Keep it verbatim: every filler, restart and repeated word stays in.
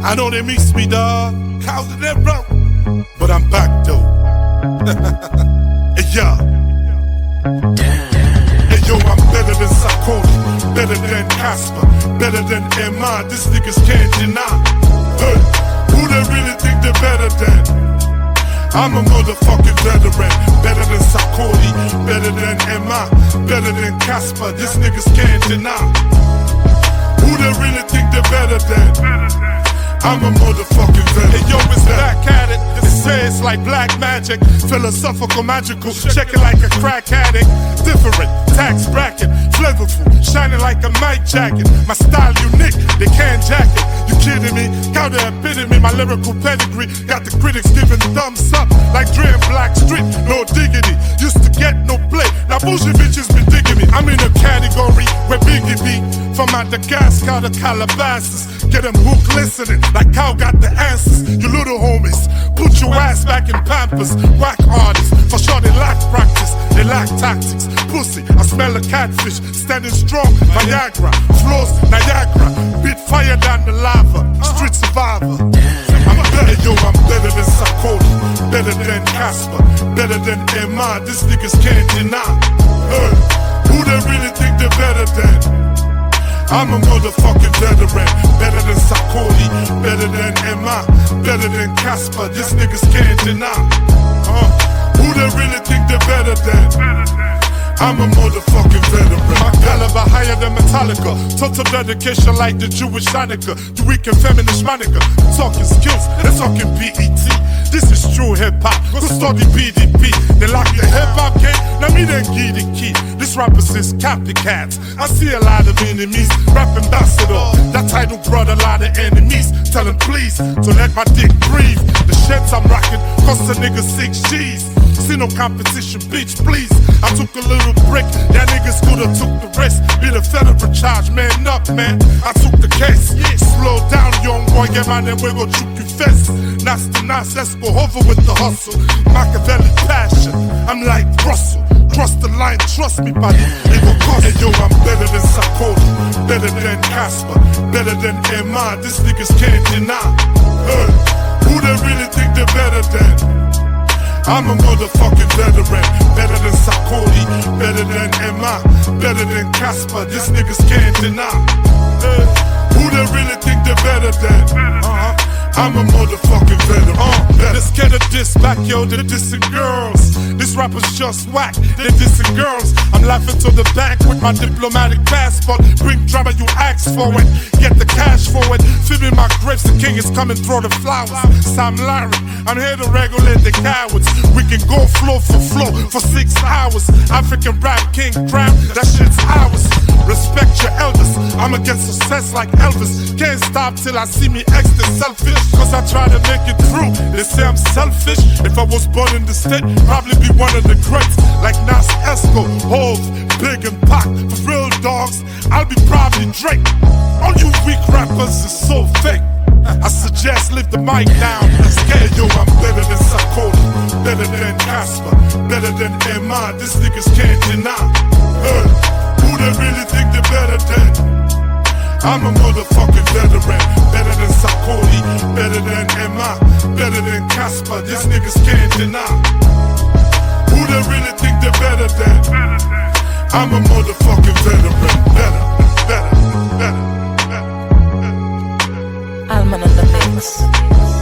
I know they miss me, dawg. Cows in them wrong, but I'm back though. Hey, yo. Hey, yo, I'm better than Sarkozy, better than Casper, better than M I. This niggas can't deny. Hey, who they really think they're better than? I'm a motherfucking veteran, better than Sarkozy, better than M I, better than Casper. This niggas can't deny. Who they really think they're better than? I'm a motherfucking veteran. Hey yo, it's back at it. They say it's like black magic, philosophical, magical, check it like a crack addict. Different tax bracket, flavorful, shining like a Mike jacket. My style unique, they can't jack it. You kidding me? Count the epitome, my lyrical pedigree got the critics giving thumbs up like Dre and Black Street. No diggity, used to get no play. Now bullshit bitches been digging me. I'm in a category where Biggie be. From Madagascar to Calabasas, get them hook listening like cow got the answers. You little homies, put your ass back in Pampers. Whack artists, for sure they lack practice, they lack tactics. Pussy, I smell a catfish, standing strong, Viagra, flows, Niagara, bit fire down the lava, street survivor. I'm better, yo, I'm better than Sarkozy, better than Casper, better than M I. This niggas can't deny. Hey, who they really think they're better than? I'm a motherfucking veteran, better than Sarkozy, better than M I, better than Casper. This niggas can't deny. Uh, who they really think they're better than? I'm a motherfucking veteran. My caliber higher than Metallica. Total dedication like the Jewish Hanukkah. The weak and feminist Monica. Talking skills, they're talking B E T. This is true hip-hop, go study B D P. They lock the hip-hop game, now me then give the key. This rapper says copycats. I see a lot of enemies, rap ambassador. That title brought a lot of enemies. Tell them please, to let my dick breathe. The sheds I'm rocking cost a nigga six G's. See no competition, bitch, please. I took a little break, that niggas coulda took the rest. Be the federal charge, man up, man. I took the case. Slow down, young boy, get my name, we gon' shoot you fast. Nas to Nas, let's go over with the hustle. Machiavelli passion, I'm like Russell. Cross the line, trust me, buddy. It gon' cost. Hey yo, I'm better than Sarkozy, better than Casper, better than M I. This niggas can't deny. Hey, who they really think they're better than? I'm a motherfucking veteran, better than Sarkozy, better than M I, better than Casper. This niggas can't deny. Hey, who they really think they're better than? Uh-huh. I'm a motherfucking veteran. Uh, let's get a diss back, yo, they're dissing girls. This rapper's just whack, they're dissing girls. I'm laughing to the bank with my diplomatic passport. Bring drama, you ask for it. Get the cash for it. Fibbing my grapes, the king is coming, throw the flowers. Sam Larry, I'm here to regulate the cowards. We can go flow for flow for six hours. African rap king crown, that shit's ours. Respect your elders, I'm against success like Elvis. Can't stop till I see me extra selfish, cause I try to make it through. They say I'm selfish. If I was born in the state, probably be one of the greats, like Nas Esco, Hov, Big and Pac. For real dogs, I'll be probably Drake. All you weak rappers is so fake. I suggest leave the mic down. Hey yo, I'm better than Sarkozy, better than Casper, better than M I. This niggas can't deny. Hey, who they really think they're better than? I'm a motherfucking veteran, better than Sarkozy, better than M I, better than Casper. This niggas can't deny. Who they really think they're better than? I'm a motherfucking veteran, better, better, better, better, better. Alman on the mix.